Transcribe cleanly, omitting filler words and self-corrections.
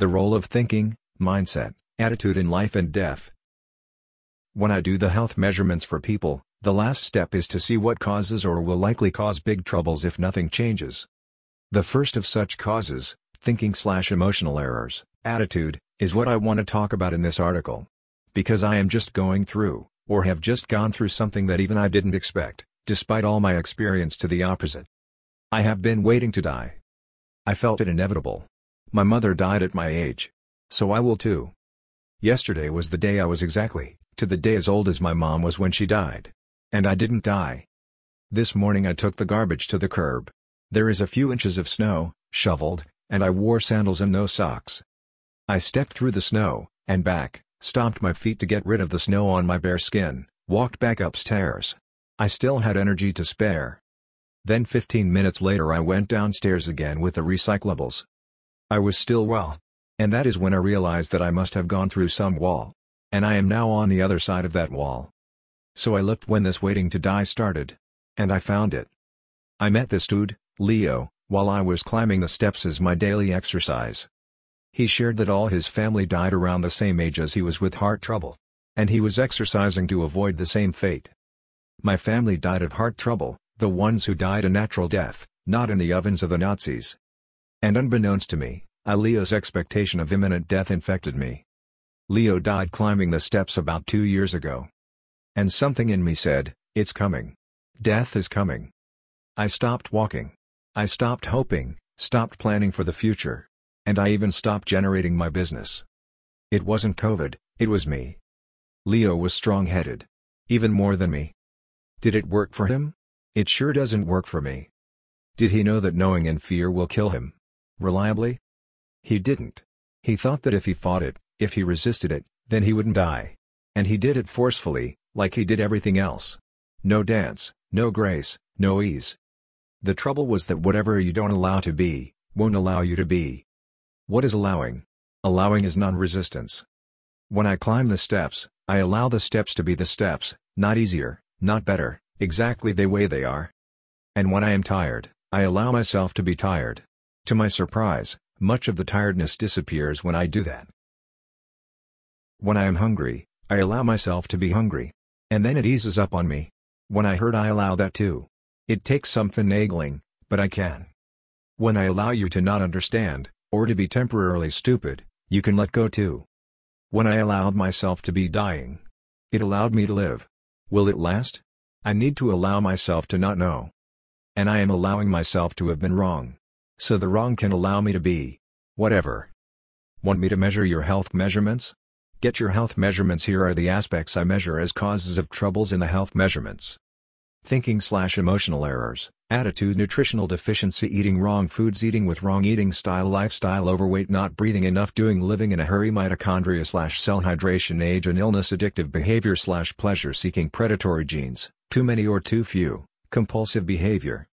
The role of thinking, mindset, attitude in life and death. When I do the health measurements for people, the last step is to see what causes or will likely cause big troubles if nothing changes. The first of such causes, thinking/emotional errors, attitude, is what I want to talk about in this article. Because I am just going through, or have just gone through something that even I didn't expect, despite all my experience to the opposite. I have been waiting to die. I felt it inevitable. My mother died at my age. So I will too. Yesterday was the day I was exactly, to the day as old as my mom was when she died. And I didn't die. This morning I took the garbage to the curb. There is a few inches of snow, shoveled, and I wore sandals and no socks. I stepped through the snow, and back, stomped my feet to get rid of the snow on my bare skin, walked back upstairs. I still had energy to spare. Then 15 minutes later I went downstairs again with the recyclables. I was still well. And that is when I realized that I must have gone through some wall. And I am now on the other side of that wall. So I looked when this waiting to die started. And I found it. I met this dude, Leo, while I was climbing the steps as my daily exercise. He shared that all his family died around the same age as he was with heart trouble. And he was exercising to avoid the same fate. My family died of heart trouble, the ones who died a natural death, not in the ovens of the Nazis. And unbeknownst to me, Leo's expectation of imminent death infected me. Leo died climbing the steps about 2 years ago. And something in me said, it's coming. Death is coming. I stopped walking. I stopped hoping, stopped planning for the future. And I even stopped generating my business. It wasn't COVID, it was me. Leo was strong-headed. Even more than me. Did it work for him? It sure doesn't work for me. Did he know that knowing and fear will kill him? Reliably? He didn't. He thought that if he fought it, if he resisted it, then he wouldn't die. And he did it forcefully, like he did everything else. No dance, no grace, no ease. The trouble was that whatever you don't allow to be, won't allow you to be. What is allowing? Allowing is non-resistance. When I climb the steps, I allow the steps to be the steps, not easier, not better, exactly the way they are. And when I am tired, I allow myself to be tired. To my surprise, much of the tiredness disappears when I do that. When I am hungry, I allow myself to be hungry. And then it eases up on me. When I hurt I allow that too. It takes some finagling, but I can. When I allow you to not understand, or to be temporarily stupid, you can let go too. When I allowed myself to be dying, it allowed me to live. Will it last? I need to allow myself to not know. And I am allowing myself to have been wrong. So the wrong can allow me to be whatever. Want me to measure your health measurements? Get your health measurements. Here are the aspects I measure as causes of troubles in the health measurements. Thinking/emotional errors, attitude, nutritional deficiency, eating wrong foods, eating with wrong eating style, lifestyle, overweight, not breathing enough, doing, living in a hurry, mitochondria/cell hydration, age and illness, addictive behavior/pleasure seeking, predatory genes, too many or too few, compulsive behavior,